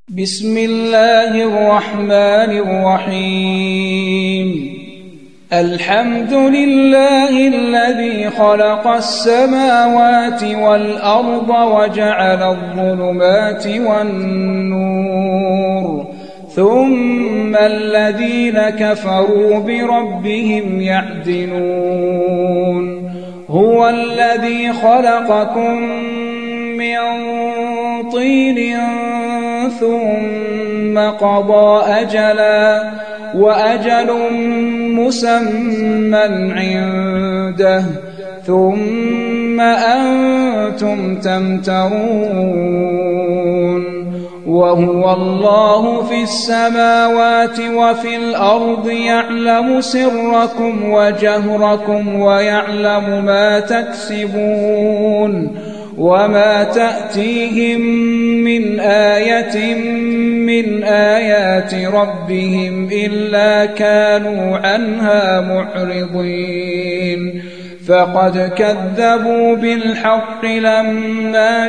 بسم الله الرحمن الرحيم الحمد لله الذي خلق السماوات والأرض وجعل الظلمات والنور ثم الذين كفروا بربهم يعدلون هو الذي خلقكم من طين ثم قضى أجلا وأجل مسمى عنده ثم أنتم تمترون وهو الله في السماوات وفي الأرض يعلم سركم وجهركم ويعلم ما تكسبون وما تأتيهم من آية من آيات ربهم إلا كانوا عنها معرضين فقد كذبوا بالحق لما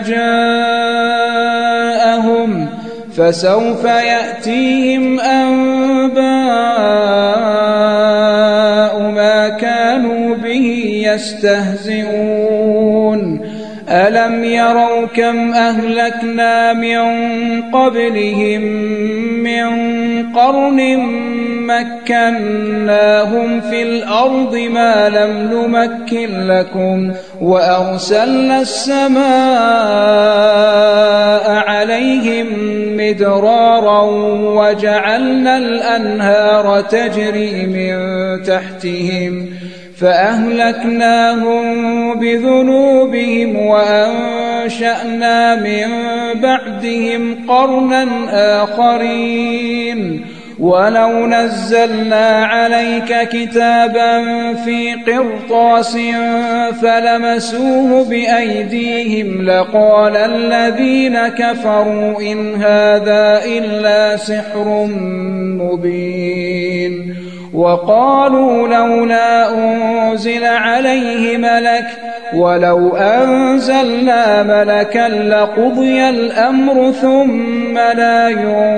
جاءهم فسوف يأتيهم أنباء ما كانوا به يستهزئون ألم يروا كم أهلكنا من قبلهم من قرن مكناهم في الأرض ما لم نمكن لكم وأرسلنا السماء عليهم مدرارا وجعلنا الأنهار تجري من تحتهم فأهلكناهم بذنوبهم وأنشأنا من بعدهم قرنا آخرين ولو نزلنا عليك كتابا في قرطاس فلمسوه بأيديهم لقال الذين كفروا إن هذا إلا سحر مبين وقالوا لولا أنزل عليه ملك ولو أنزلنا ملكا لقضي الأمر ثم لا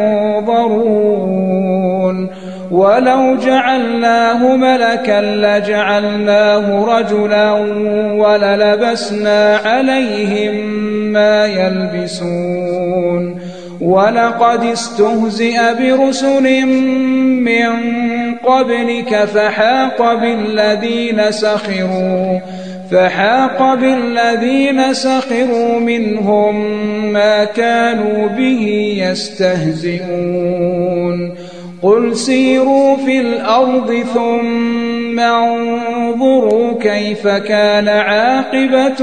ينظرون ولو جعلناه ملكا لجعلناه رجلا وللبسنا عليهم ما يلبسون ولقد استهزئ برسل من قبلك فحاق بالذين سخروا منهم ما كانوا به يستهزئون قل سيروا في الأرض ثم انظروا كيف كان عاقبة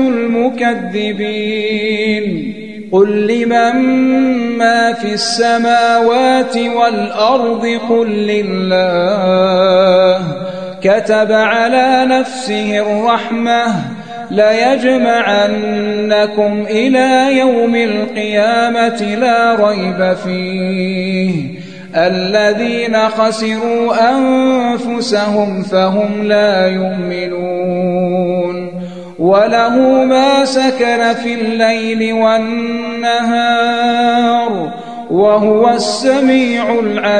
المكذبين قل لمن ما في السماوات والأرض قل لله كتب على نفسه الرحمة ليجمعنكم إلى يوم القيامة لا ريب فيه الذين خسروا أنفسهم فهم لا يؤمنون وله ما سكن في الليل والنهار وهو السميع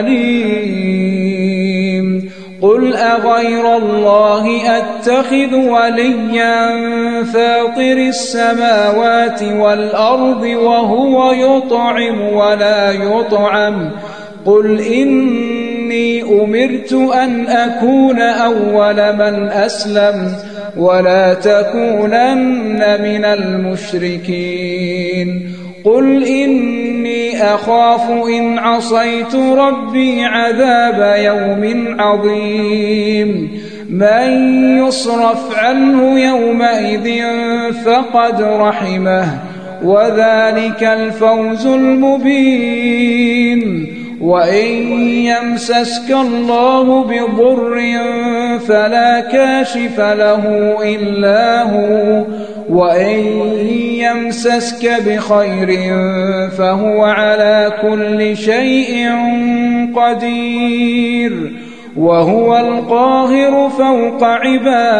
العليم قل أغير الله أتخذ وليا فاطر السماوات والأرض وهو يطعم ولا يطعم قل إني أمرت أن أكون أول من أسلم ولا تكونن من المشركين قل إني أخاف إن عصيت ربي عذاب يوم عظيم من يصرف عنه يومئذ فقد رحمه وذلك الفوز المبين وإن يمسسك الله بضر فلا كاشف له إلا هو وإن يمسسك بخير فهو على كل شيء قدير وهو القاهر فوق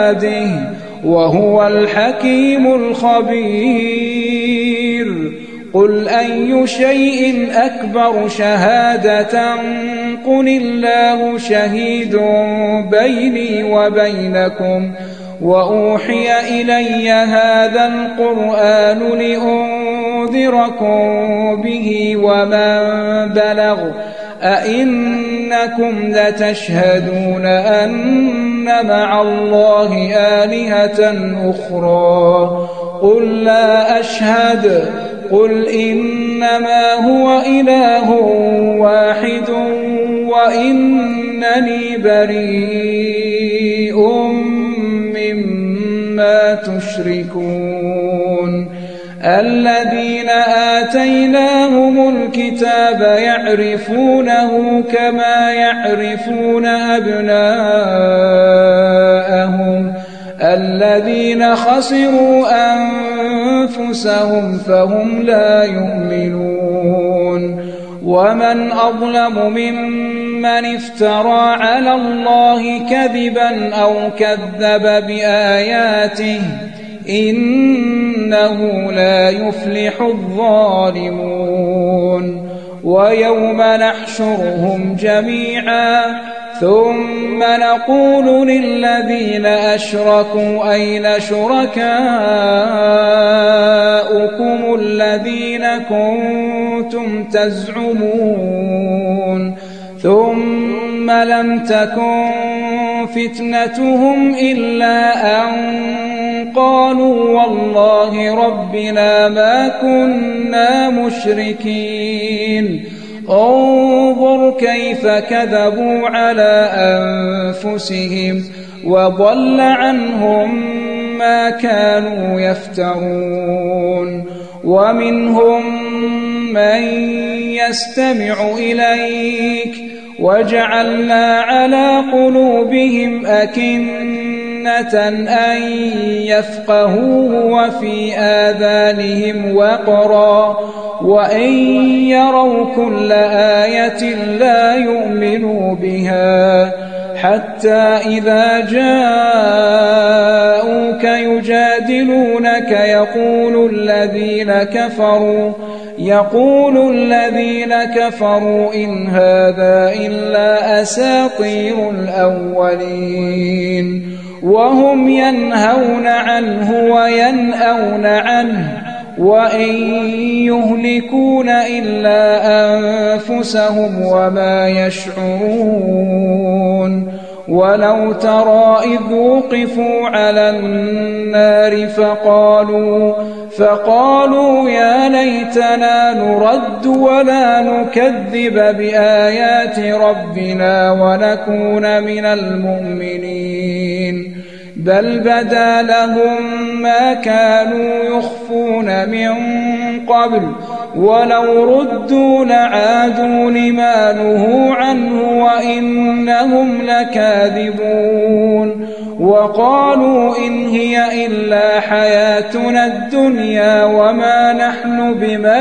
عباده وهو الحكيم الخبير قل أي شيء أكبر شهادة قل الله شهيد بيني وبينكم وأوحي إلي هذا القرآن لأنذركم به ومن بلغ أئنكم لتشهدون أن مع الله آلهة أخرى قل لا أشهد قل إنما هو إله واحد وإنني بريء مما تشركون الذين آتيناهم الكتاب يعرفونه كما يعرفون أبناءهم الذين خسروا أنفسهم فهم لا يؤمنون ومن أظلم ممن افترى على الله كذبا أو كذب بآياته إنه لا يفلح الظالمون ويوم نحشرهم جميعا ثم نقول للذين أشركوا أين شركاؤكم الذين كنتم تزعمون ثم لم تكن فتنتهم إلا أن قالوا والله ربنا ما كنا مشركين انظر كيف كذبوا على أنفسهم وضل عنهم ما كانوا يفترون ومنهم من يستمع إليك وجعلنا على قلوبهم أكنة أن يفقهوه وفي آذانهم وقرا وإن يروا كل آية لا يؤمنوا بها حتى إذا جاءوك يجادلونك يقول الذين كفروا إن هذا إلا أساطير الأولين وهم ينهون عنه وينأون عنه وإن يهلكون إلا أنفسهم وما يشعرون ولو ترى إذ وقفوا على النار فقالوا يا ليتنا نرد ولا نكذب بآيات ربنا ونكون من المؤمنين بل بدا لهم ما كانوا يخفون من قبل ولو ردوا لعادوا لما نهوا عنه وإنهم لكاذبون وقالوا إن هي إلا حياتنا الدنيا وما نحن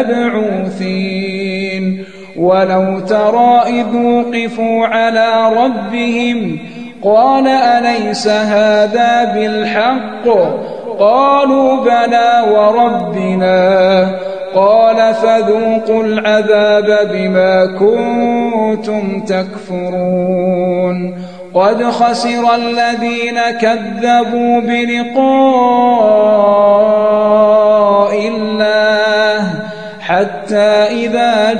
بمبعوثين ولو ترى إذ وقفوا على ربهم قال أليس هذا بالحق قالوا بلى وربنا قال فذوقوا العذاب بما كنتم تكفرون قد خسر الذين كذبوا بلقاء الله حتى إذا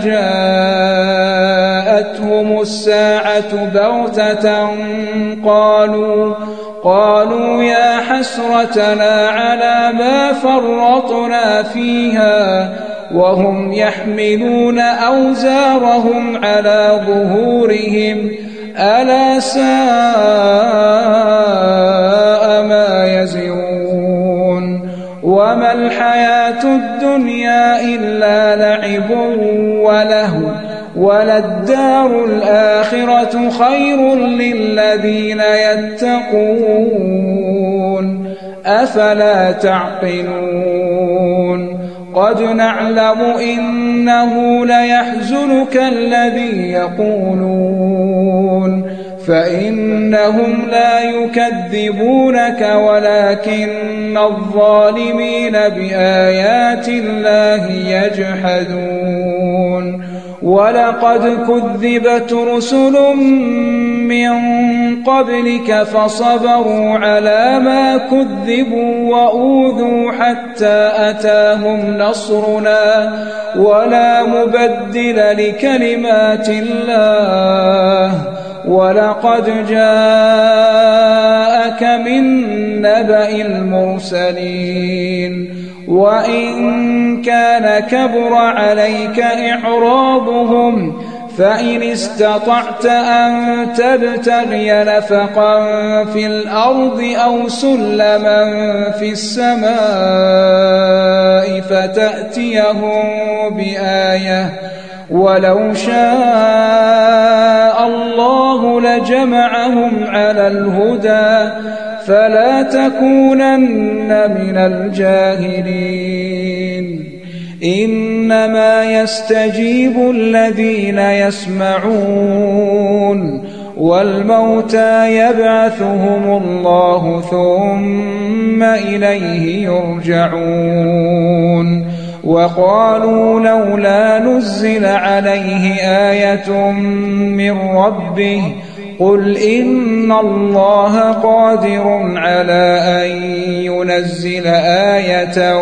جاءتهم الساعة بغتة قالوا يا حسرتنا على ما فرطنا فيها وهم يحملون أوزارهم على ظهورهم ألا ساء ما يزرون وما الحياة الدنيا إلا لعب ولهو وللدار الآخرة خير للذين يتقون أفلا تعقلون قد نعلم إنه ليحزنك الذي يقولون فإنهم لا يكذبونك ولكن الظالمين بآيات الله يجحدون ولقد كذبت رسل من قبلك فصبروا على ما كذبوا وأوذوا حتى أتاهم نصرنا ولا مبدل لكلمات الله ولقد جاءك من نبأ المرسلين وإن كان كبر عليك إعراضهم فإن استطعت أن تبتغي نفقا في الأرض أو سلما في السماء فتأتيهم بآية ولو شاء الله لجمعهم على الهدى فلا تكونن من الجاهلين إنما يستجيب الذين يسمعون والموتى يبعثهم الله ثم إليه يرجعون وقالوا لولا نزل عليه آية من ربه قل إن الله قادر على أن ينزل آية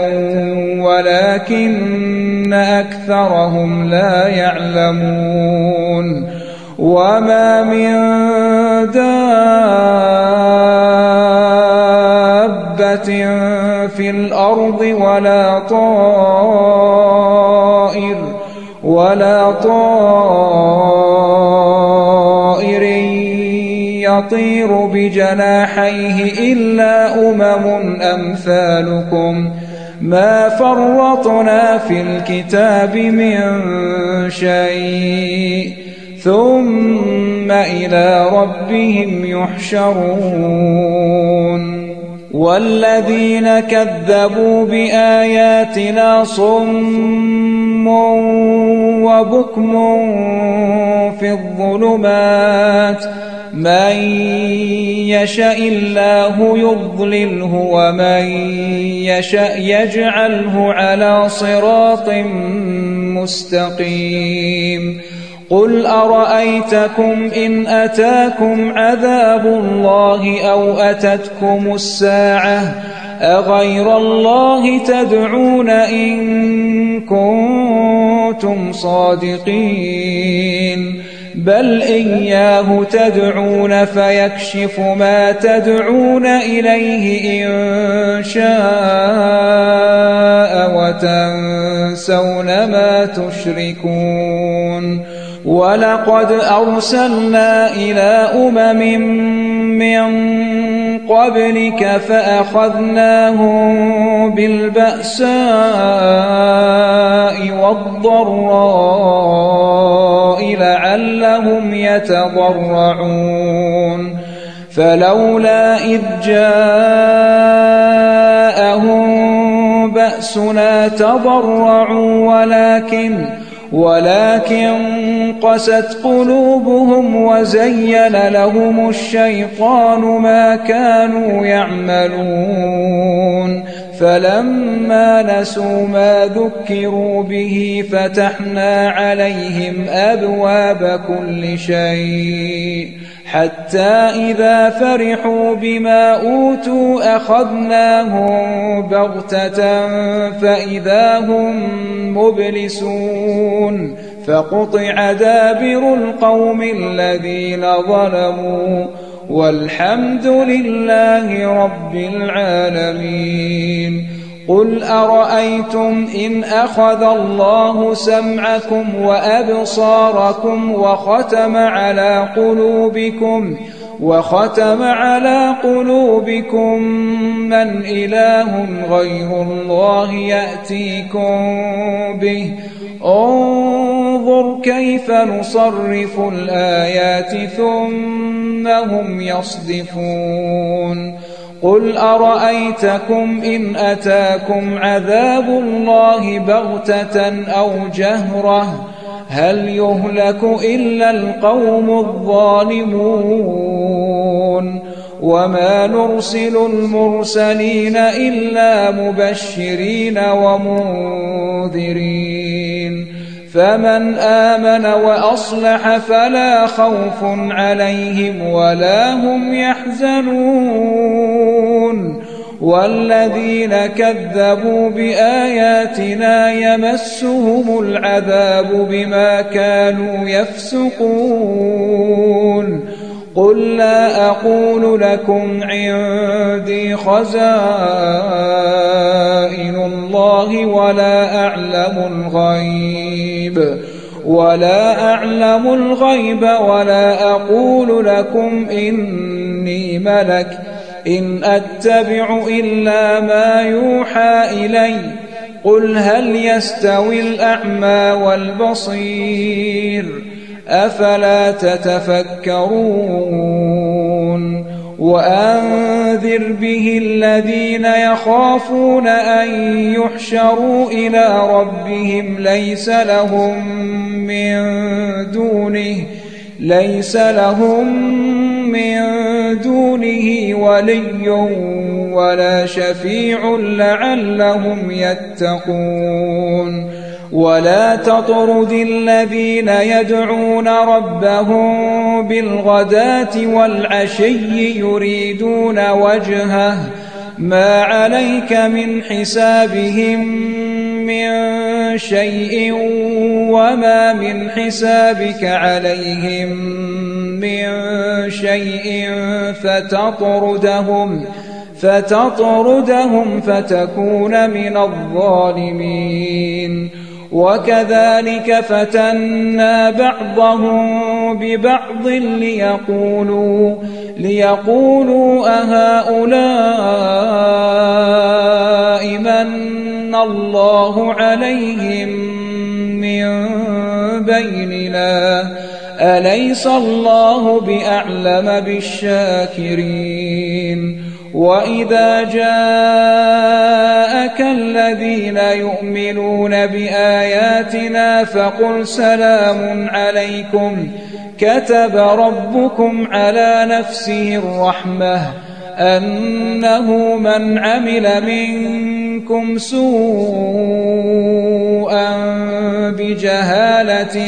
ولكن أكثرهم لا يعلمون وما من دابة في الأرض ولا طائر يطير بجناحيه إلا أمم أمثالكم ما فرطنا في الكتاب من شيء ثم إلى ربهم يحشرون والذين كذبوا بآياتنا صم وبكم في الظلمات من يشاء الله يضلله ومن يشاء يجعله على صراط مستقيم قل أرأيتكم إن أتاكم عذاب الله أو أتتكم الساعة أغير الله تدعون إن كنتم صادقين بل إياه تدعون فيكشف ما تدعون إليه إن شاء وتنسون ما تشركون ولقد أرسلنا إلى أمم من قبلك فأخذناهم بالبأساء والضراء لعلهم يتضرعون فلولا إذ جاءهم بأسنا تضرعوا ولكن قست قلوبهم وزين لهم الشيطان ما كانوا يعملون فلما نسوا ما ذكروا به فتحنا عليهم أبواب كل شيء حتى إذا فرحوا بما أوتوا أخذناهم بغتة فإذا هم مبلسون فقطع دابر القوم الذين ظلموا والحمد لله رب العالمين قل أرأيتم إن أخذ الله سمعكم وأبصاركم وختم على قلوبكم من إله غير الله يأتيكم به انظر كيف نصرف الآيات ثم هم يصدفون قل أرأيتكم إن أتاكم عذاب الله بغتة أو جهرة هل يهلك إلا القوم الظالمون وما نرسل المرسلين إلا مبشرين ومنذرين فمن آمن وأصلح فلا خوف عليهم ولا هم يحزنون والذين كذبوا بآياتنا يمسهم العذاب بما كانوا يفسقون قل لا أقول لكم عندي خزائن الله ولا أعلم الغيب ولا أقول لكم إني ملك إن أتبع إلا ما يوحى إلي قل هل يستوي الأعمى والبصير أفلا تتفكرون وأنذر به الذين يخافون أن يحشروا إلى ربهم ليس لهم من دونه ولي ولا شفيع لعلهم يتقون ولا تطرد الذين يدعون ربهم بالغداة والعشي يريدون وجهه ما عليك من حسابهم من شيء وما من حسابك عليهم من شيء فتطردهم فتكون من الظالمين وكذلك فتنا بعضهم ببعض ليقولوا أهؤلاء من الله عليهم من بيننا أليس الله بأعلم بالشاكرين وإذا جاءك الذين يؤمنون بآياتنا فقل سلام عليكم كتب ربكم على نفسه الرحمة أنه من عمل منكم سوءا بجهالة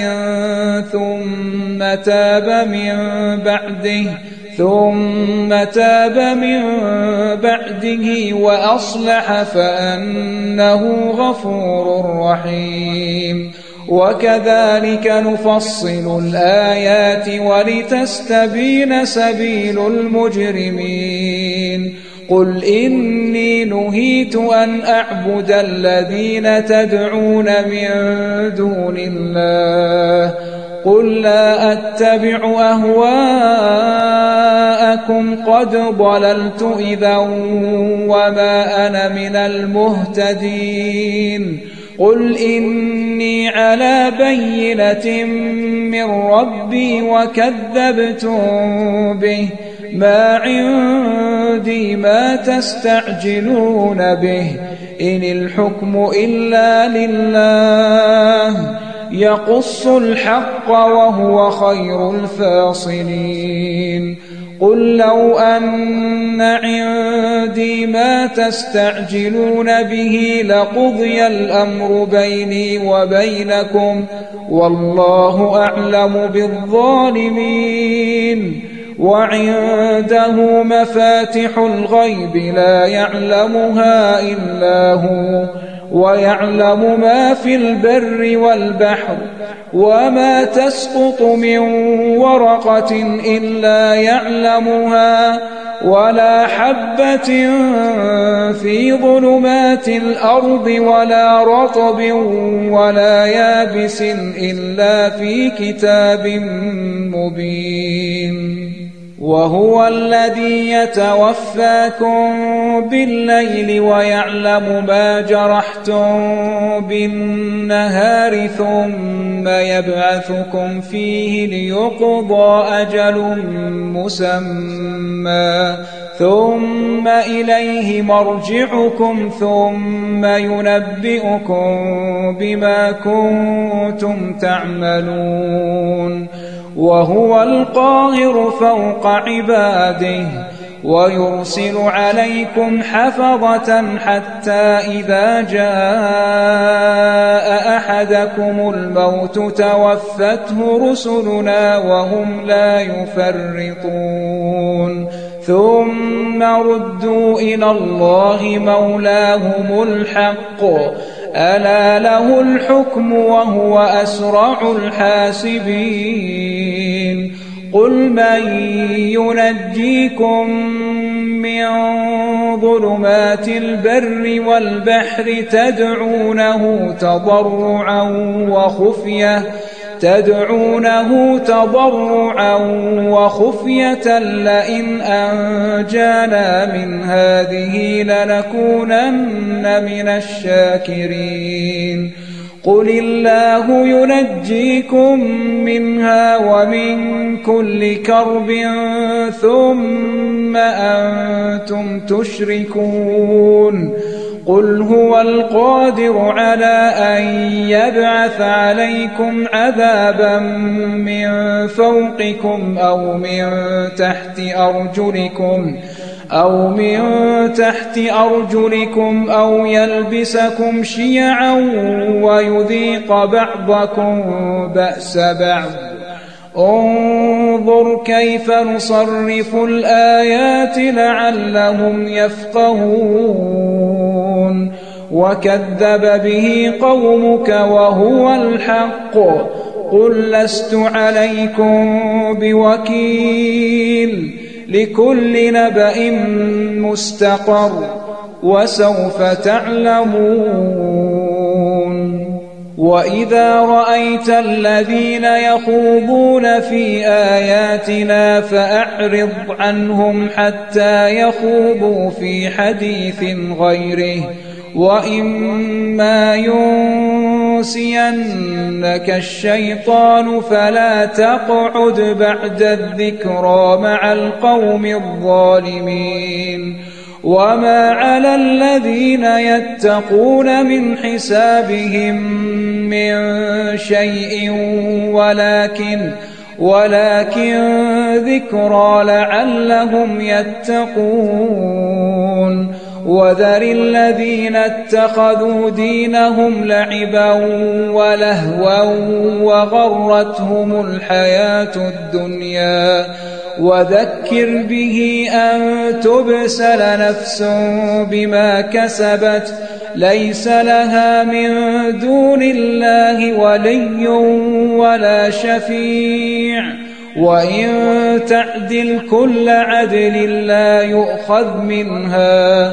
ثم تاب من بعده وأصلح فأنه غفور رحيم وكذلك نفصل الآيات ولتستبين سبيل المجرمين قل إني نهيت أن أعبد الذين تدعون من دون الله قل لا أتبع أهواءكم قد ضللت إذا وما أنا من المهتدين قل إني على بينة من ربي وكذبتم به ما عندي ما تستعجلون به إن الحكم إلا لله يقص الحق وهو خير الفاصلين قل لو أن عندي ما تستعجلون به لقضي الأمر بيني وبينكم والله أعلم بالظالمين وعنده مفاتح الغيب لا يعلمها إلا هو ويعلم ما في البر والبحر وما تسقط من ورقة إلا يعلمها ولا حبة في ظلمات الأرض ولا رطب ولا يابس إلا في كتاب مبين وهو الذي يتوفاكم بالليل ويعلم ما جرحتم بالنهار ثم يبعثكم فيه ليقضى أجل مسمى ثم إليه مرجعكم ثم ينبئكم بما كنتم تعملون وهو القاهر فوق عباده ويرسل عليكم حفظة حتى إذا جاء أحدكم الموت توفته رسلنا وهم لا يفرطون ثم ردوا إلى الله مولاهم الحق ألا له الحكم وهو أسرع الحاسبين قل من ينجيكم من ظلمات البر والبحر تدعونه تضرعا وخفية لئن أنجانا من هذه لنكونن من الشاكرين قل الله ينجيكم منها ومن كل كرب ثم أنتم تشركون قل هو القادر على أن يبعث عليكم عذابا من فوقكم أو من تحت أرجلكم أو يلبسكم شيعا ويذيق بعضكم بأس بعض انظر كيف نصرف الآيات لعلهم يفقهون وكذب به قومك وهو الحق قل لست عليكم بوكيل لكل نبأ مستقر وسوف تعلمون وإذا رأيت الذين يخوضون في آياتنا فأعرض عنهم حتى يخوضوا في حديث غيره وإما ينسينك الشيطان فلا تقعد بعد الذكرى مع القوم الظالمين وما على الذين يتقون من حسابهم من شيء ولكن ذكرى لعلهم يتقون وذر الذين اتخذوا دينهم لعبا ولهوا وغرتهم الحياة الدنيا وذكر به أن تبسل نفس بما كسبت ليس لها من دون الله ولي ولا شفيع وإن تعدل كل عدل لا يؤخذ منها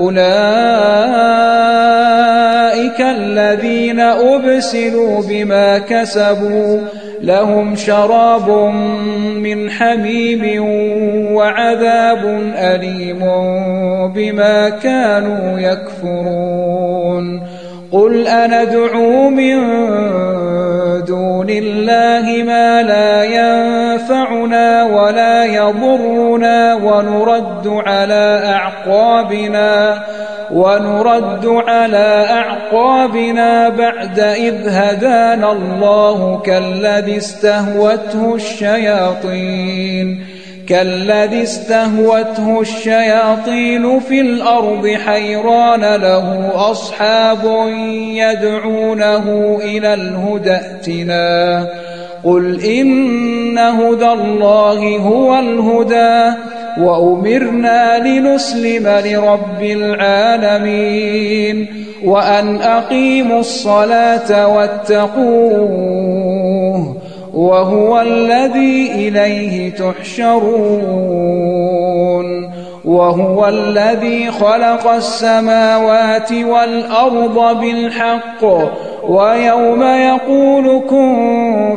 أولئك الذين أبسلوا بما كسبوا لهم شراب من حميم وعذاب أليم بما كانوا يكفرون قل أندعو من دون الله ما لا ينفعنا ولا يضرنا ونرد على أعقابنا بعد إذ هدانا الله كالذي استهوته الشياطين في الأرض حيران له أصحاب يدعونه إلى الهدى ائتنا قل إن هدى الله هو الهدى وأمرنا لنسلم لرب العالمين وأن أقيموا الصلاة واتقوه وهو الذي إليه تحشرون وهو الذي خلق السماوات والأرض بالحق ويوم يقول كن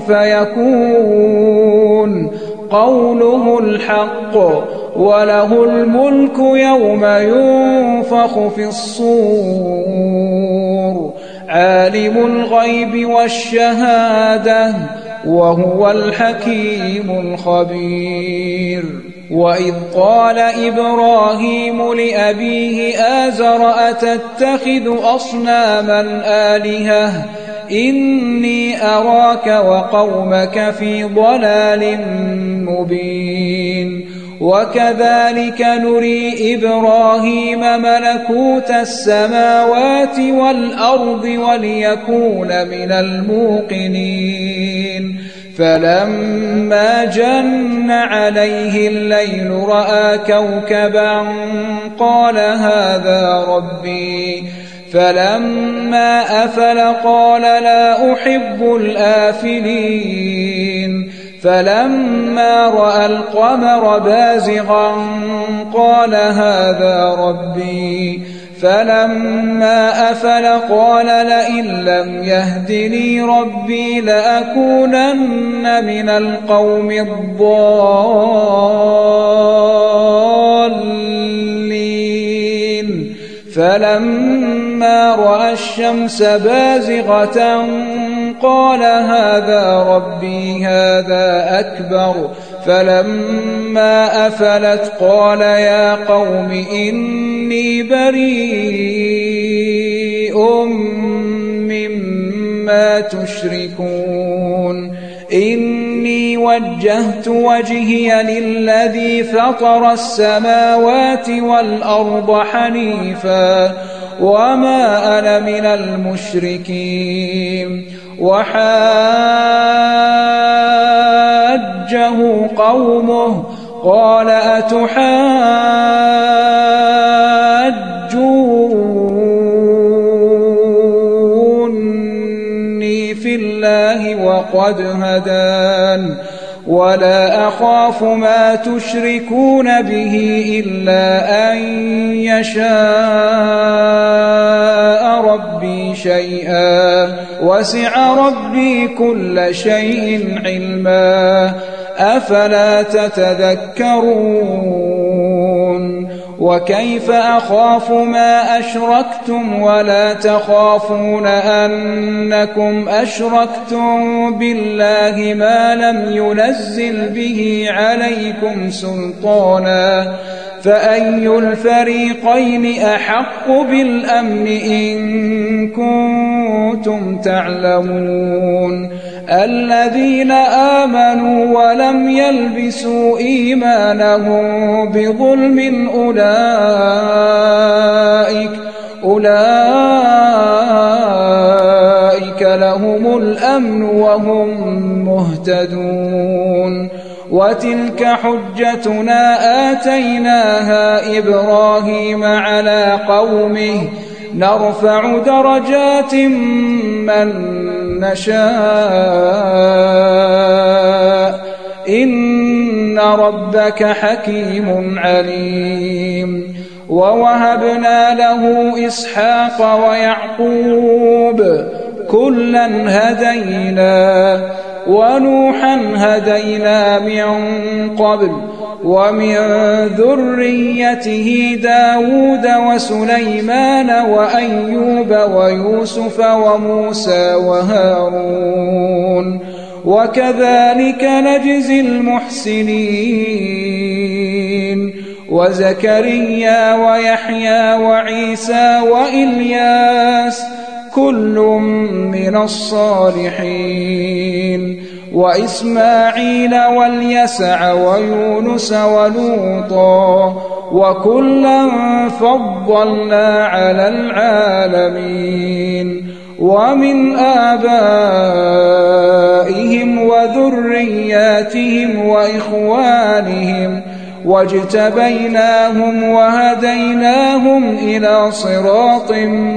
فيكون قوله الحق وله الملك يوم ينفخ في الصور عالم الغيب والشهادة وهو الحكيم الخبير وإذ قال إبراهيم لأبيه آزر أتتخذ أصناما آلهة إني أراك وقومك في ضلال مبين وكذلك نري إبراهيم ملكوت السماوات والأرض وليكون من الموقنين فلما جن عليه الليل رأى كوكبا قال هذا ربي فلما أفل قال لا أحب الآفلين فلما رأى القمر بازغا قال هذا ربي فلما أفل قال لئن لم يهدني ربي لأكونن من القوم الضالين فلما رأى الشمس بازغة قال هذا ربي هذا أكبر فلما أفلت قال يا قوم إني بريء مما تشركون إني وجهت وجهي للذي فطر السماوات والأرض حنيفا وما أنا من المشركين وحاجه قومه قال أتحاجوني في الله وقد هدان ولا أخاف ما تشركون به إلا أن يشاء ربي شيئا وسع ربي كل شيء علما أفلا تتذكرون وكيف أخاف ما أشركتم ولا تخافون أنكم أشركتم بالله ما لم ينزل به عليكم سلطانا فأي الفريقين أحق بالأمن إن كنتم تعلمون الذين آمنوا ولم يلبسوا إيمانهم بظلم أولئك لهم الأمن وهم مهتدون وتلك حجتنا آتيناها إبراهيم على قومه نرفع درجات من نشاء إن ربك حكيم عليم ووهبنا له إسحاق ويعقوب كلا هدينا ونوحا هدينا من قبل ومن ذريته داود وسليمان وأيوب ويوسف وموسى وهارون وكذلك نجزي المحسنين وزكريا ويحيى وعيسى وإلياس كل من الصالحين وإسماعيل واليسع ويونس ولوطا وكلا فضلنا على العالمين ومن آبائهم وذرياتهم وإخوانهم واجتبيناهم وهديناهم إلى صراط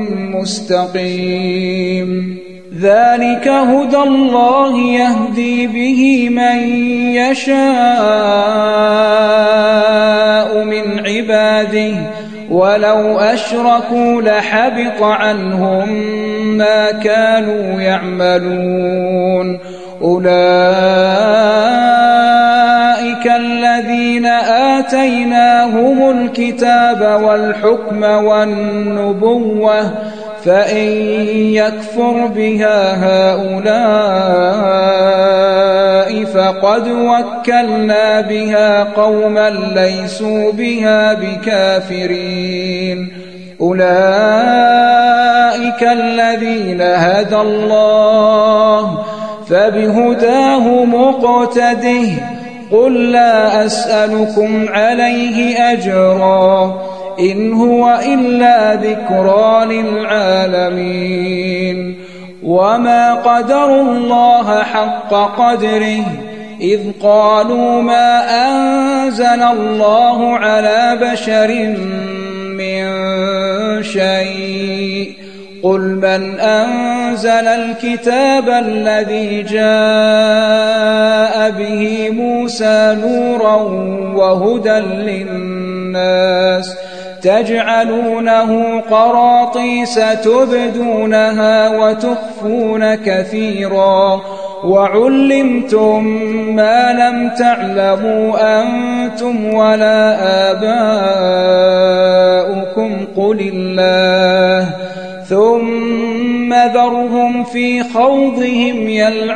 مستقيم ذلك هدى الله يهدي به من يشاء من عباده ولو أشركوا لحبط عنهم ما كانوا يعملون أولئك الذين آتيناهم الكتاب والحكم والنبوة فإن يكفر بها هؤلاء فقد وكلنا بها قوما ليسوا بها بكافرين أولئك الذين هدى الله فبهداه مقتده قل لا أسألكم عليه أجرا إن هو إلا ذكرى للعالمين وما قدروا الله حق قدره إذ قالوا ما أنزل الله على بشر من شيء قل من أنزل الكتاب الذي جاء به موسى نورا وهدى للناس تجعلونه قراطيس تبدونها وتخفون كثيرا وعلمتم ما لم تعلموا أنتم ولا آباؤكم قل الله ثم ذرهم في خوضهم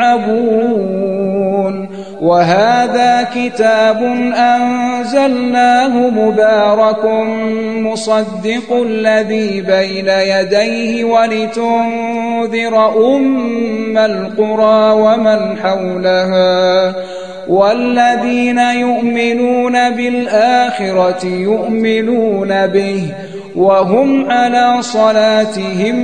يلعبون وهذا كتاب أنزلناه مبارك مصدق الذي بين يديه ولتنذر أم القرى ومن حولها والذين يؤمنون بالآخرة يؤمنون به وهم على صلاتهم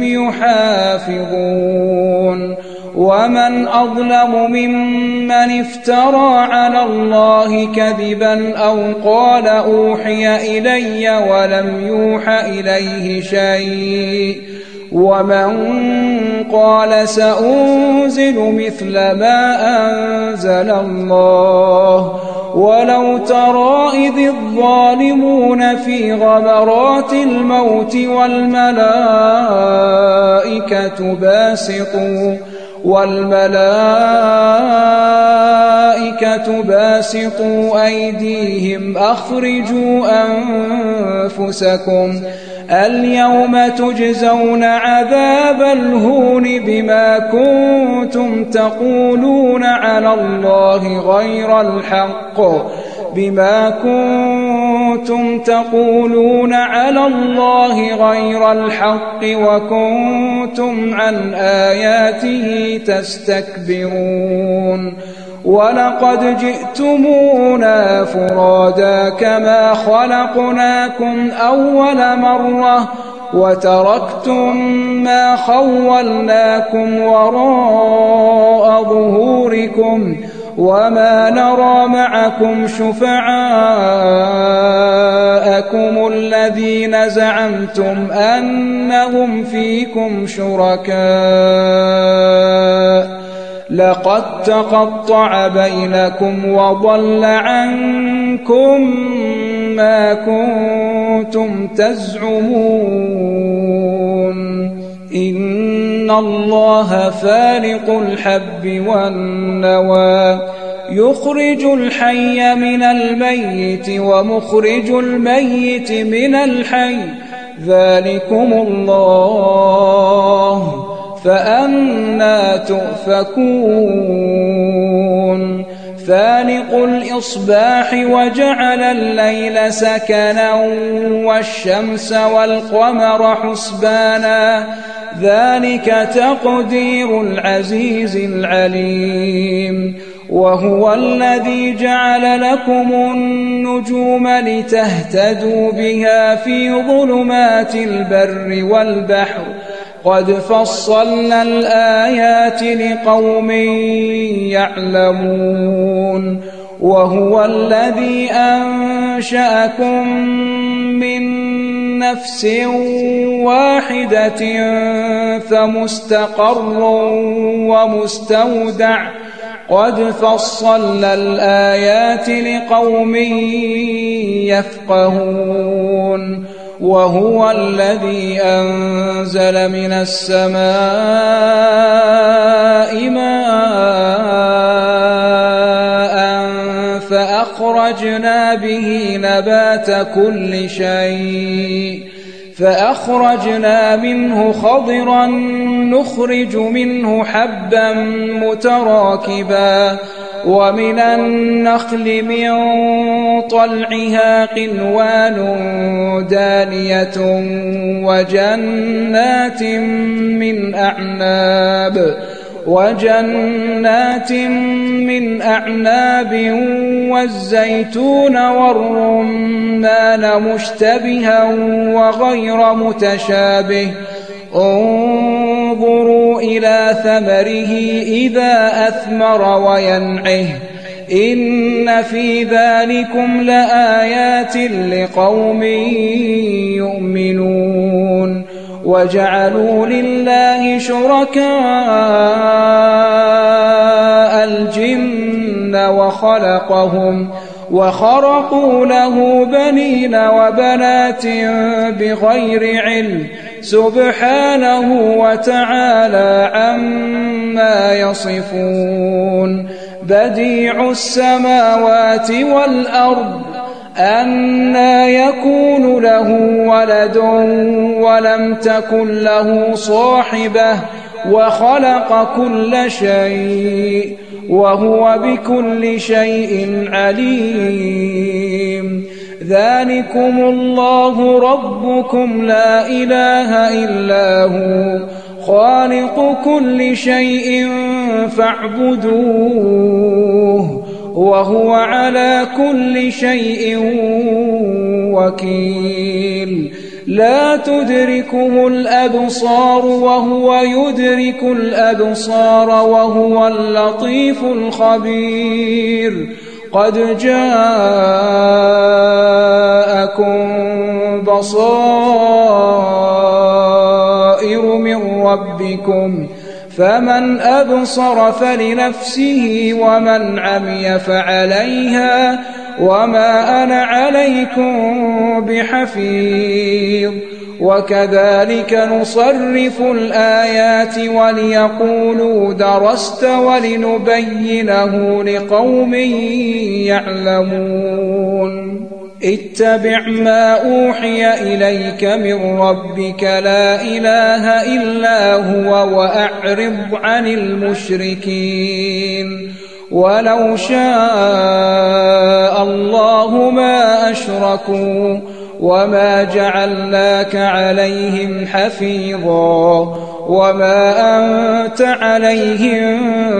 يحافظون ومن أظلم ممن افترى على الله كذبا أو قال أوحي إلي ولم يوح إليه شيء ومن قال سأنزل مثل ما أنزل الله ولو ترى إذ الظالمون في غمرات الموت والملائكة باسطوا أيديهم أخرجوا أنفسكم اليوم تجزون عذاب الهون بما كنتم تقولون على الله غير الحق وكنتم عن آياته تستكبرون ولقد جئتمونا فرادا كما خلقناكم أول مرة وتركتم ما خولناكم وراء ظهوركم وما نرى معكم شفعاءكم الذين زعمتم أنهم فيكم شركاء لقد تقطع بينكم وضل عنكم ما كنتم تزعمون إن الله فالق الحب والنوى يخرج الحي من الميت ومخرج الميت من الحي ذلكم الله فأنى تؤفكون فالق الإصباح وجعل الليل سكنا والشمس والقمر حسبانا ذلك تقدير العزيز العليم وهو الذي جعل لكم النجوم لتهتدوا بها في ظلمات البر والبحر قد فصلنا الآيات لقوم يعلمون وهو الذي أنشأكم من نفس واحدة فمستقر ومستودع قد فصلنا الآيات لقوم يفقهون وهو الذي أنزل من السماء ماء فأخرجنا به نبات كل شيء فأخرجنا منه خضرا نخرج منه حبا متراكبا ومن النخل من طلعها قنوان دانية وجنات من أعناب والزيتون والرمان مشتبها وغير متشابه انظروا إلى ثمره إذا أثمر وينعه إن في ذلكم لآيات لقوم يؤمنون وجعلوا لله شركاء الجن وخرقوا له بنين وبنات بغير علم سبحانه وتعالى عما يصفون بديع السماوات والأرض أنى يكون له ولد ولم تكن له صاحبة وخلق كل شيء وهو بكل شيء عليم ذلكم الله ربكم لا إله إلا هو خالق كل شيء فاعبدوه وهو على كل شيء وكيل لا تدركه الأبصار وهو يدرك الأبصار وهو اللطيف الخبير قد جاءكم بصائر من ربكم فمن أبصر فلنفسه ومن عمي فعليها وما أنا عليكم بحفيظ وكذلك نصرف الآيات وليقولوا درست ولنبينه لقوم يعلمون اتبع ما أوحي إليك من ربك لا إله إلا هو وأعرض عن المشركين ولو شاء الله ما أشركوا وما جعلناك عليهم حفيظا وما أنت عليهم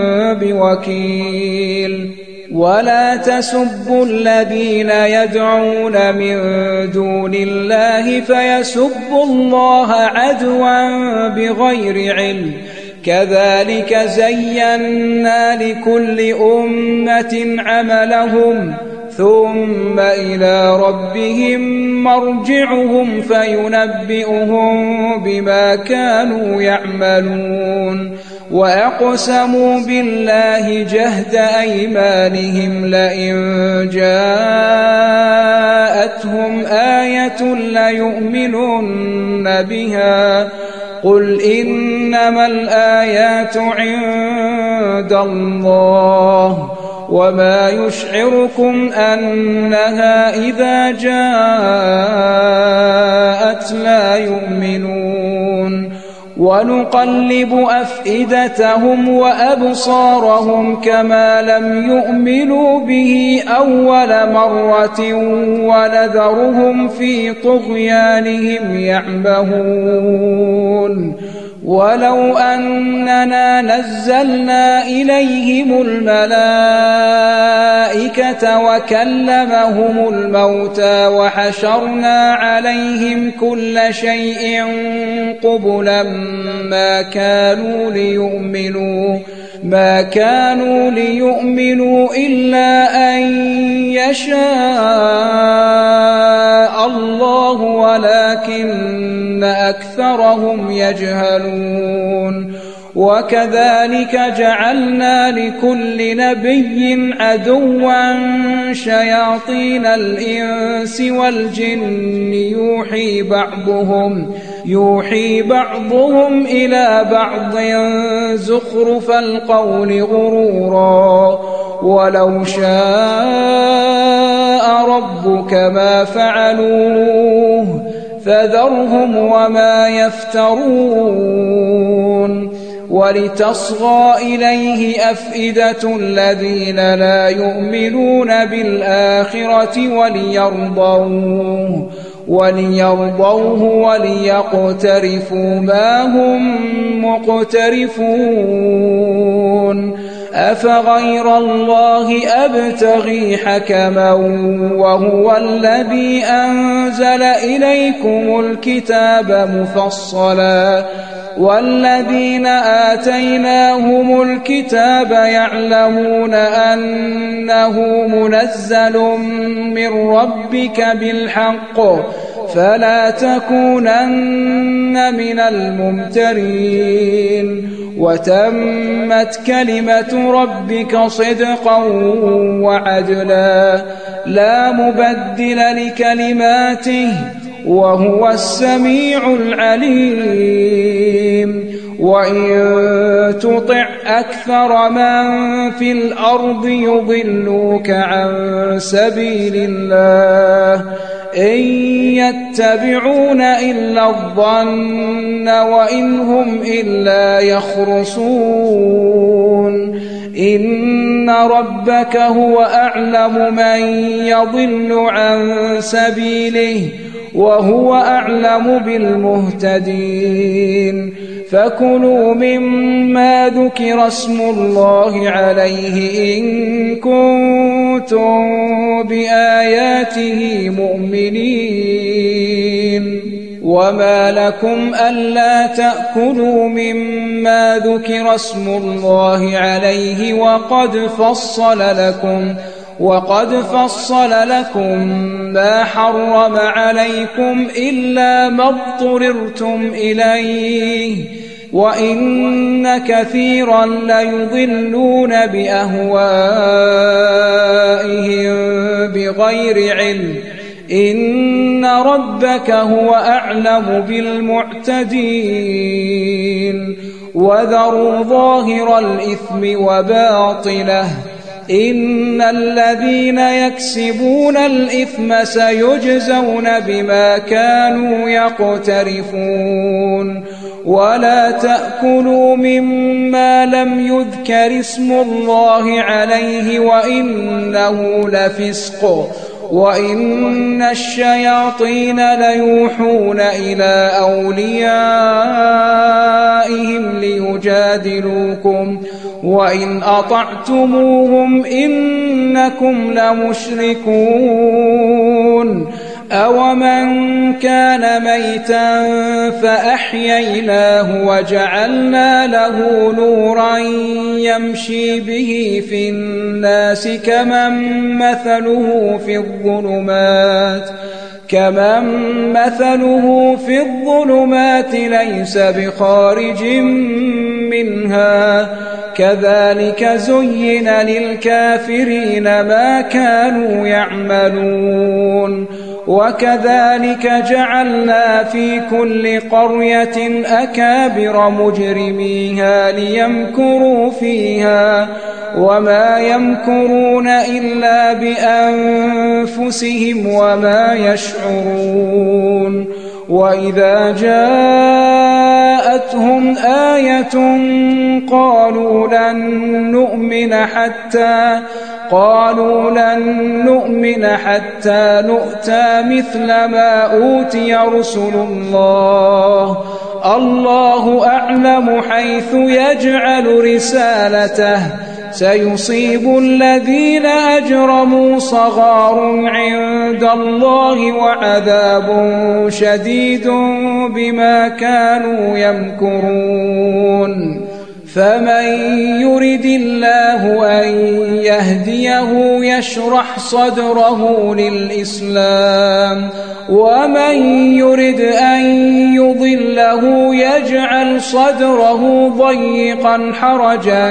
بوكيل ولا تسبوا الذين يدعون من دون الله فيسبوا الله عدوا بغير علم كذلك زينا لكل أمة عملهم ثم إلى ربهم مرجعهم فينبئهم بما كانوا يعملون وأقسموا بالله جهد أيمانهم لئن جاءتهم آية ليؤمنن بها قل إنما الآيات عند الله وما يشعركم أنها إذا جاءت لا يؤمنون ونقلب أفئدتهم وأبصارهم كما لم يؤمنوا به أول مرة ونذرهم في طغيانهم يعمهون ولو أننا نزلنا إليهم الملائكة وكلمهم الموتى وحشرنا عليهم كل شيء قبلا ما كانوا ليؤمنوا إلا أن يشاء الله ولكن أكثرهم يجهلون وكذلك جعلنا لكل نبي عدوا شياطين الإنس والجن يوحي بعضهم إلى بعض زخرف القول غرورا ولو شاء ربك ما فعلوه فذرهم وما يفترون ولتصغى إليه أفئدة الذين لا يؤمنون بالآخرة وليرضوه وليقترفوا ما هم مقترفون أفغير الله أبتغي حكما وهو الذي أنزل إليكم الكتاب مفصلا والذين آتيناهم الكتاب يعلمون أنه منزل من ربك بالحق فلا تكونن من الممترين وتمت كلمة ربك صدقا وعدلا لا مبدل لكلماته وهو السميع العليم وإن تطع أكثر من في الأرض يضلوك عن سبيل الله إن يتبعون إلا الظن وإن هم إلا يخرصون إن ربك هو أعلم من يضل عن سبيله وهو أعلم بالمهتدين فكلوا مما ذكر اسم الله عليه إن كنتم بآياته مؤمنين وما لكم ألا تأكلوا مما ذكر اسم الله عليه وقد فصل لكم ما حرم عليكم إلا ما اضطررتم إليه وإن كثيرا ليضلون بأهوائهم بغير علم إن ربك هو أعلم بالمعتدين وذروا ظاهر الإثم وباطنه إن الذين يكسبون الإثم سيجزون بما كانوا يقترفون ولا تأكلوا مما لم يذكر اسم الله عليه وإنه لفسق وإن الشياطين ليوحون إلى أوليائهم ليجادلوكم وإن أطعتموهم إنكم لمشركون أومن كان ميتا فأحييناه وجعلنا له نورا يمشي به في الناس كمن مثله في الظلمات ليس بخارج منها كذلك زين للكافرين ما كانوا يعملون وكذلك جعلنا في كل قرية أكابر مجرميها ليمكروا فيها وما يمكرون إلا بأنفسهم وما يشعرون وإذا جاءتهم آية قالوا لن نؤمن حتى نؤتى مثل ما أوتي رسل الله أعلم حيث يجعل رسالته سيصيب الذين أجرموا صغار عند الله وعذاب شديد بما كانوا يمكرون فمن يرد الله أن يهديه يشرح صدره للإسلام ومن يرد أن يضله يجعل صدره ضيقا حرجا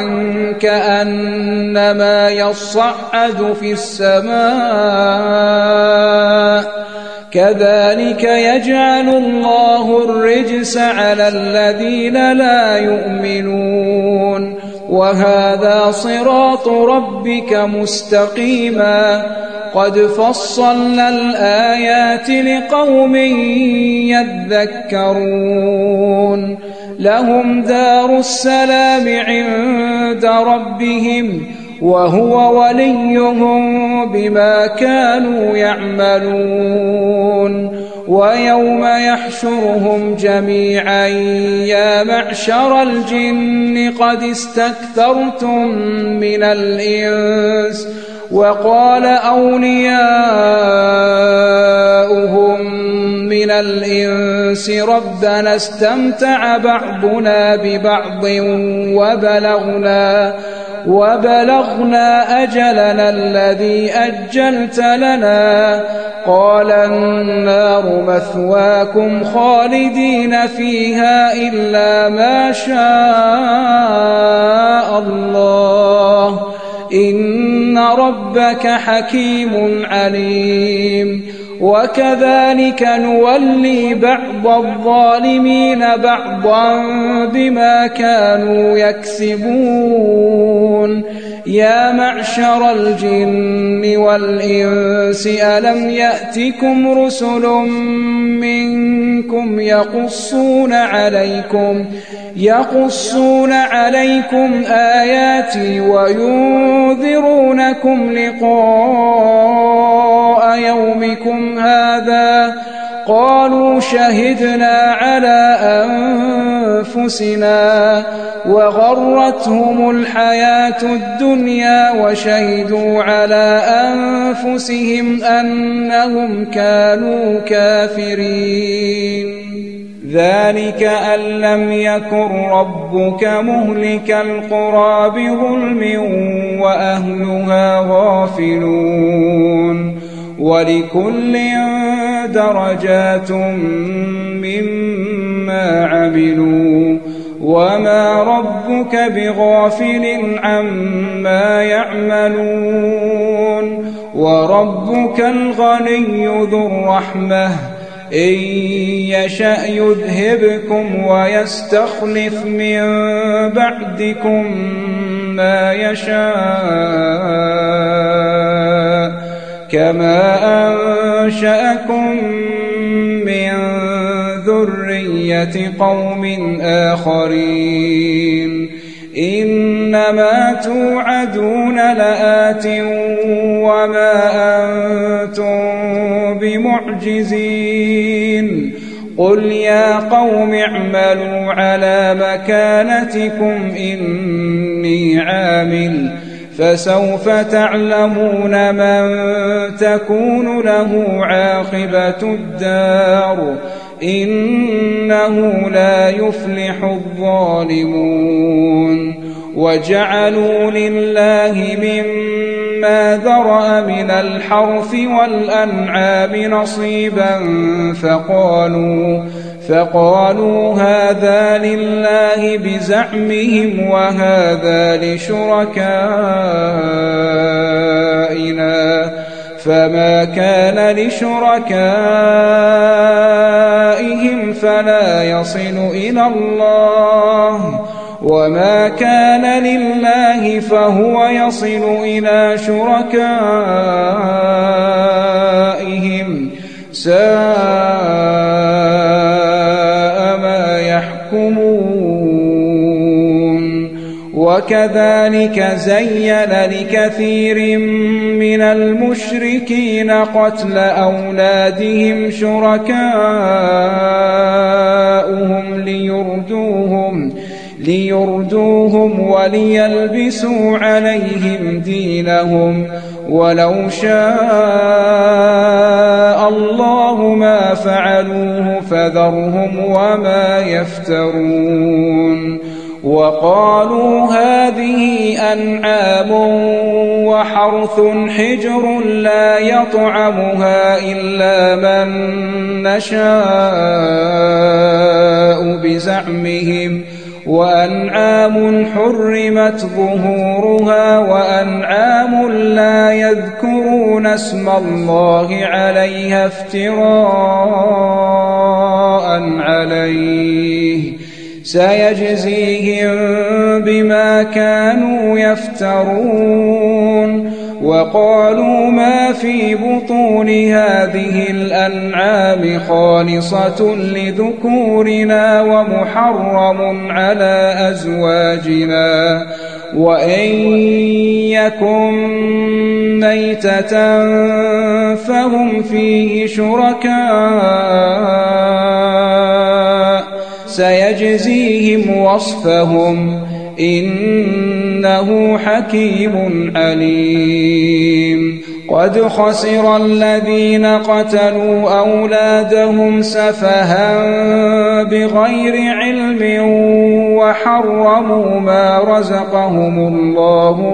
كأنما يصعد في السماء كذلك يجعل الله الرجس على الذين لا يؤمنون وهذا صراط ربك مستقيما قد فصلنا الآيات لقوم يذكرون لهم دار السلام عند ربهم وهو وليهم بما كانوا يعملون ويوم يحشرهم جميعا يا معشر الجن قد استكثرتم من الإنس وقال أولياؤهم من الإنس ربنا استمتع بعضنا ببعض وبلغنا أجلنا الذي أجلت لنا قال النار مثواكم خالدين فيها إلا ما شاء الله إن ربك حكيم عليم وكذلك نولي بعض الظالمين بعضا بما كانوا يكسبون يا معشر الجن والإنس ألم يأتكم رسل منكم يقصون عليكم آياتي وينذرونكم لقاء يومكم هذا قالوا شهدنا على أنفسنا وغرتهم الحياة الدنيا وشهدوا على أنفسهم أنهم كانوا كافرين ذلك أن لم يكن ربك مهلك القرى بظلم وأهلها غافلون ولكل درجات مما عملوا وما ربك بغافل عما يعملون وربك الغني ذو الرحمة إن يشأ يذهبكم ويستخلف من بعدكم ما يشاء كما أنشأكم من ذرية قوم آخرين إنما توعدون لآت وما أنتم بمعجزين قل يا قوم اعملوا على مكانتكم إني عامل فسوف تعلمون من تكون له عاقبة الدار إنه لا يفلح الظالمون وجعلوا لله مما ذرأ من الحرث والأنعام نصيبا فقالوا هذا لله بزعمهم وهذا لشركائنا فما كان لشركائهم فلا يصل إلى الله وما كان لله فهو يصل إلى شركائهم ساء ما يحكمون وكذلك زين لكثير من المشركين قتل أولادهم شركاؤهم ليردوهم وليلبسوا عليهم دينهم ولو شاء الله ما فعلوه فذرهم وما يفترون وقالوا هذه أنعام وحرث حجر لا يطعمها إلا من نشاء بزعمهم وأنعام حرمت ظهورها وأنعام لا يذكرون اسم الله عليها افتراء عليه سيجزيهم بما كانوا يفترون وقالوا ما في بطون هذه الأنعام خالصة لذكورنا ومحرم على أزواجنا وإن يكن ميتة فهم فيه شركاء سيجزيهم وصفهم إنه حكيم عليم. قد خسر الذين قتلوا أولادهم سفها بغير علم وحرموا ما رزقهم الله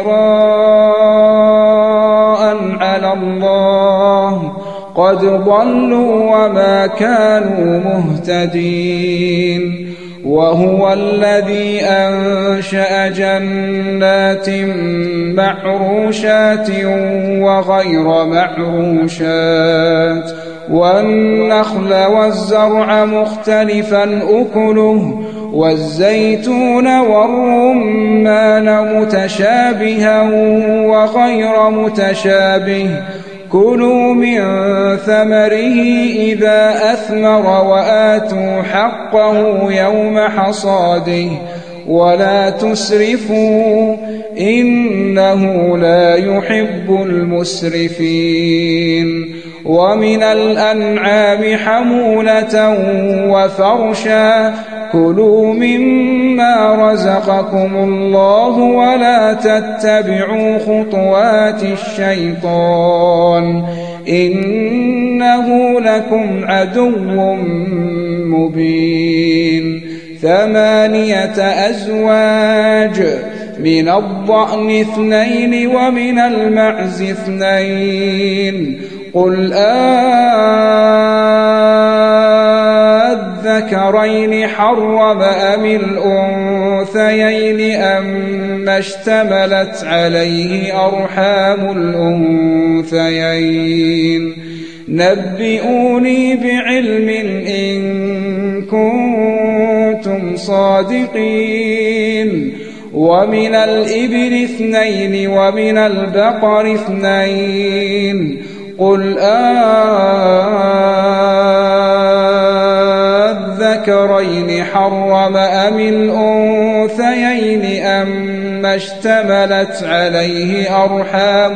افتراء على الله قد ضلوا وما كانوا مهتدين. وهو الذي أنشأ جنات معروشات وغير معروشات والنخل والزرع مختلفا أكله والزيتون والرمان متشابها وغير متشابه كلوا من ثمره إذا أثمر وآتوا حقه يوم حصاده ولا تسرفوا إنه لا يحب المسرفين. ومن الأنعام حمولة وفرشا كلوا مما رزقكم الله ولا تتبعوا خطوات الشيطان إنه لكم عدو مبين. 8 أزواج من الضأن 2 ومن المعز 2 قل الذكرين حرم أم الأنثيين أما اشتملت عليه أرحام الأنثيين نبئوني بعلم إن كنتم صادقين. ومن الإبل 2 ومن البقر 2 قل الذكرين حرم أم الأنثيين أما اشتملت عليه أرحام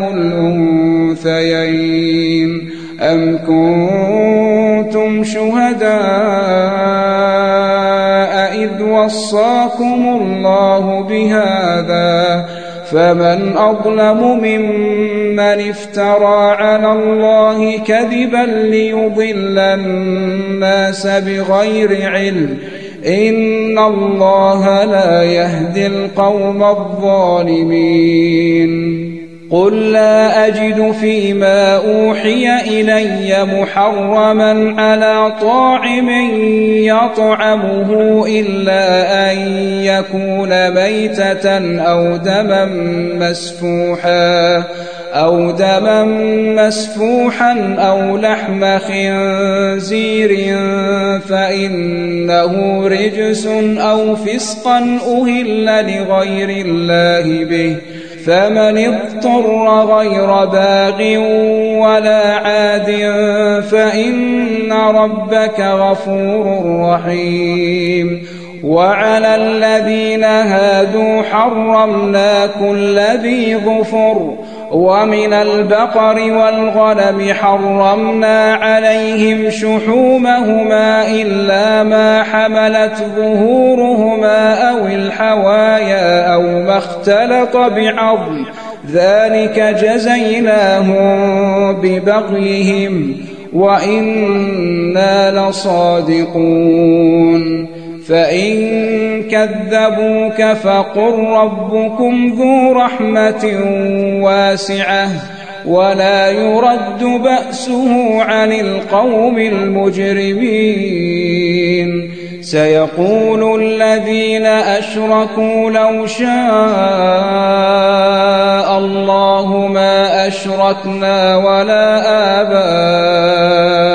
الأنثيين أم كنتم شهداء إذ وصاكم الله بهذا فمن أظلم ممن افترى على الله كذبا ليضل الناس بغير علم إن الله لا يهدي القوم الظالمين. قل لا أجد فيما أوحي إلي محرما على طاعم يطعمه إلا أن يكون ميتة أو دما مسفوحا أو لحم خنزير فإنه رجس أو فسقا أهل لغير الله به فمن اضطر غير باغ ولا عاد فإن ربك غفور رحيم. وعلى الذين هادوا حرمنا كل ذي ظفر ومن البقر والغنم حرمنا عليهم شحومهما إلا ما حملت ظهورهما أو الحوايا أو ما اختلط بعظم ذلك جزيناهم ببغيهم وإنا لصادقون. فإن كذبوك فقل ربكم ذو رحمة واسعة ولا يرد بأسه عن القوم المجرمين. سيقول الذين أشركوا لو شاء الله ما أشركنا ولا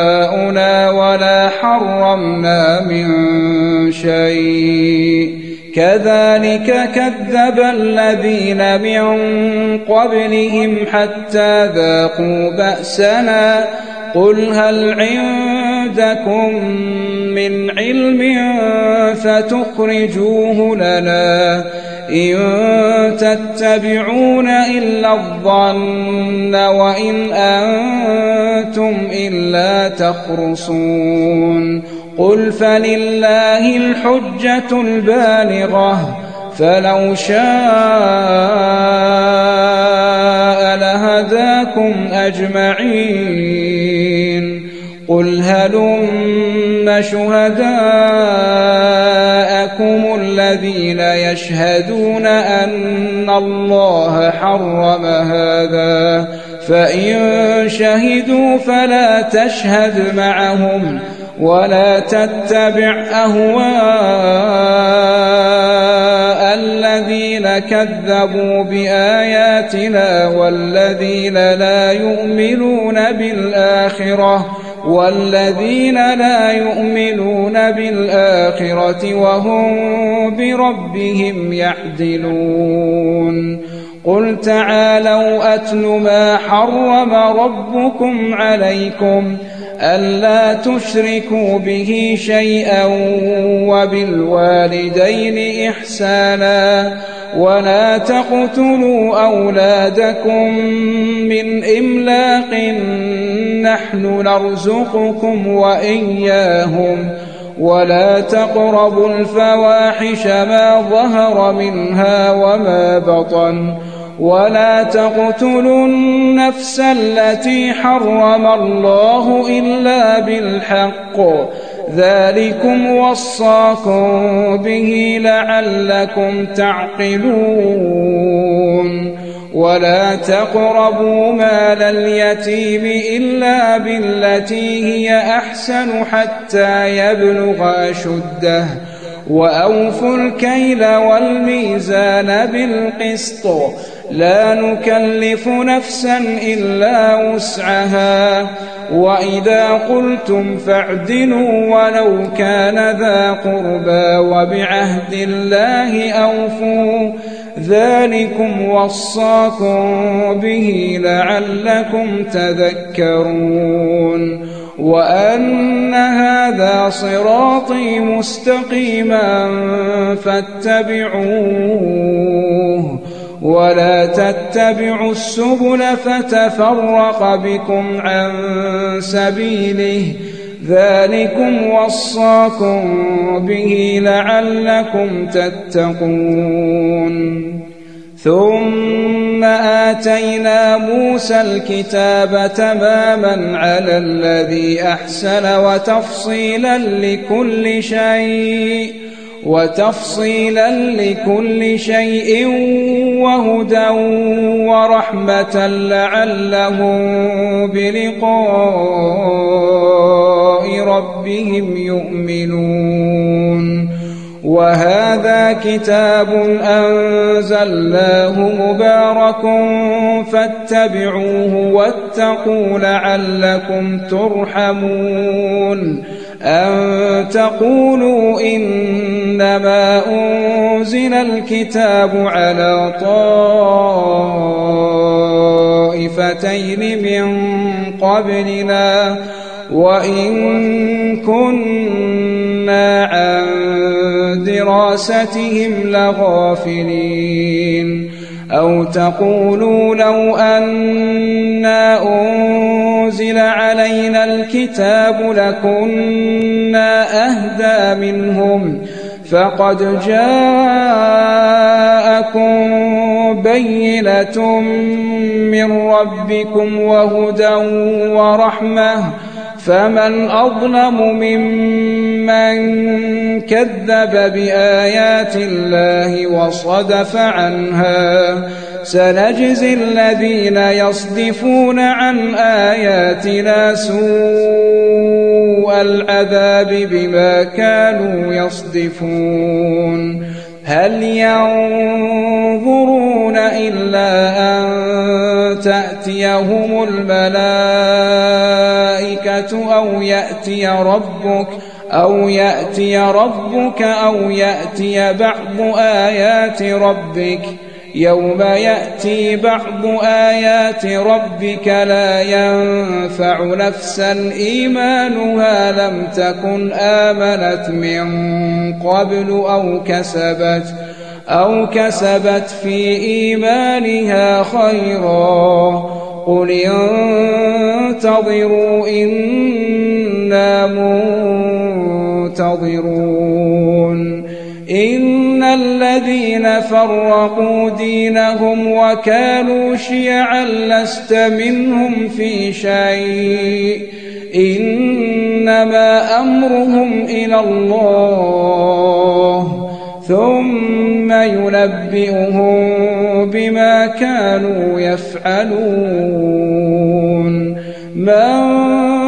آباؤنا ولا حرمنا من شيء كذلك كذب الذين من قبلهم حتى ذاقوا بأسنا قل هل عندكم من علم فتخرجوه لنا إن تتبعون إلا الظن وإن أنتم إلا تخرصون قل فلله الحجة البالغة فلو شاء لهداكم أجمعين قل هلم شهداءكم الذين يشهدون أن الله حرم هذا فإن شهدوا فلا تشهد معهم ولا تتبع أهواء الذين كذبوا بآياتنا والذين لا يؤمنون بالآخرة وهم بربهم يعدلون قل تعالوا أتل ما حرم ربكم عليكم ألا تشركوا به شيئا وبالوالدين إحسانا ولا تقتلوا أولادكم من إملاق نحن نرزقكم وإياهم ولا تقربوا الفواحش ما ظهر منها وما بطن ولا تقتلوا النفس التي حرم الله إلا بالحق ذلكم وصاكم به لعلكم تعقلون ولا تقربوا مال اليتيم إلا بالتي هي أحسن حتى يبلغ أشده وأوفوا الكيل والميزان بالقسط لا نكلف نفسا إلا وسعها وإذا قلتم فاعدلوا ولو كان ذا قربى وبعهد الله أوفوا ذلكم وصاكم به لعلكم تذكرون وأن هذا صراطي مستقيما فاتبعوه ولا تتبعوا السبل فتفرق بكم عن سبيله ذلكم وصاكم به لعلكم تتقون ثم آتينا موسى الكتاب تماما على الذي أحسن وتفصيلا لكل شيء وهدى ورحمة لعلهم بلقاء ربهم يؤمنون وهذا كتاب أنزلناه مبارك فاتبعوه واتقوا لعلكم ترحمون أن تقولوا إنما أنزل الكتاب على طائفتين من قبلنا وإن كنا عن دراستهم لغافلين أو تقولوا لو أنا أنزل علينا الكتاب لكنا أهدى منهم فقد جاءكم بينة من ربكم وهدى ورحمة فمن أظلم ممن كذب بآيات الله وصدف عنها سنجزي الذين يصدفون عن آياتنا سوء العذاب بما كانوا يصدفون هل ينظرون إلا أن تأتيهم الملائكة أو يأتي ربك أو يأتي بعض آيات ربك يوم يأتي بعض آيات ربك لا ينفع نفسا إيمانها لم تكن آمنت من قبل أو كسبت في إيمانها خيرا قل انتظروا إنا منتظرون إن الذين فرقوا دينهم وكانوا شيعا لست منهم في شيء إنما أمرهم إلى الله ثم ينبئهم بما كانوا يفعلون من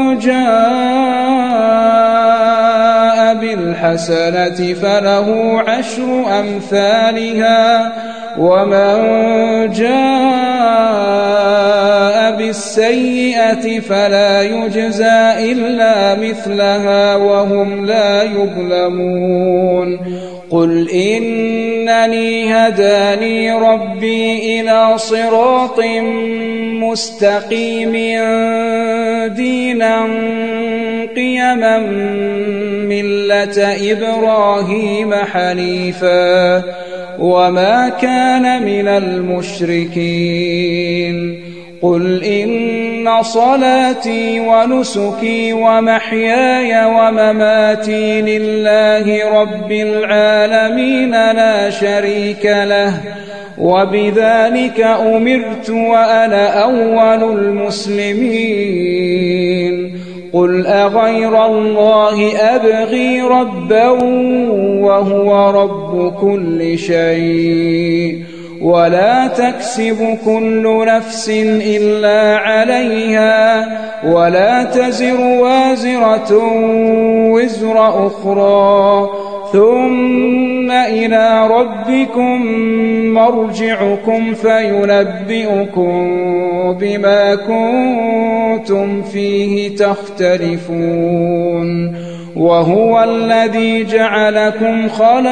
جاء بالحسنة فله 10 أمثالها ومن جاء بالسيئة فلا يجزى إلا مثلها وهم لا يظلمون قل إنني هداني ربي إلى صراط مستقيم دينا قيما ملة إبراهيم حنيفا وما كان من المشركين قل إن صلاتي ونسكي ومحياي ومماتي لله رب العالمين لا شريك له وبذلك أمرت وأنا أول المسلمين قل أغير الله أبغي ربا وهو رب كل شيء ولا تكسب كل نفس إلا عليها ولا تزر وازرة وزر أخرى ثم إلى ربكم مرجعكم فينبئكم بما كنتم فيه تختلفون وهو الذي جعلكم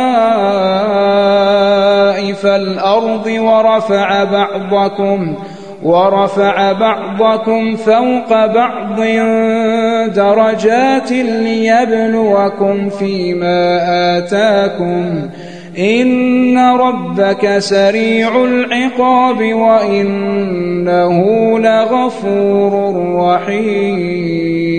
خلائف الأرض ورفع بعضكم فوق بعض درجات ليبلوكم فيما آتاكم إن ربك سريع العقاب وإنه لغفور رحيم